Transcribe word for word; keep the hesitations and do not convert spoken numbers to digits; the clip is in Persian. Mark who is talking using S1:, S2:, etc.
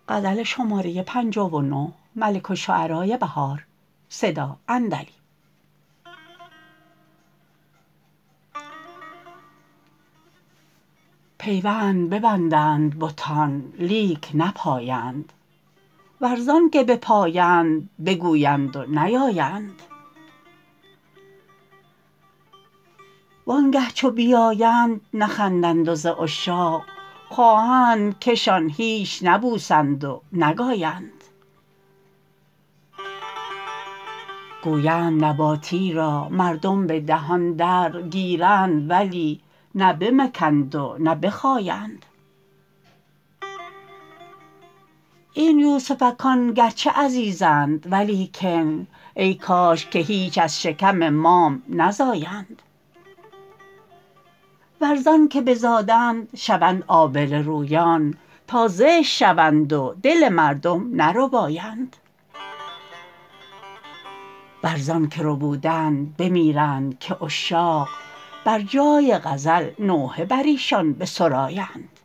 S1: پیوند ببندند بتان لیک نپایند ور زانکه بپایند بگویند و نیایند وانگه چو بیایند نخندند و ز عشاق خواهند که شان هیچ نبوسند و نگایند گویند نباتی را مردم به دهان در گیرند ولی نه بمکند و نه بخایند این یوسفکان گرچه عزیزند ولیکن ای کاش که هیچ از شکم مام نزایند ور زانکه بزادند شوند آبله رویان تا زشت شوند و دل مردم نربایند ور زانکه ربودند بمیرند که عشاق بر جای غزل نوحه بر ایشان بسرایند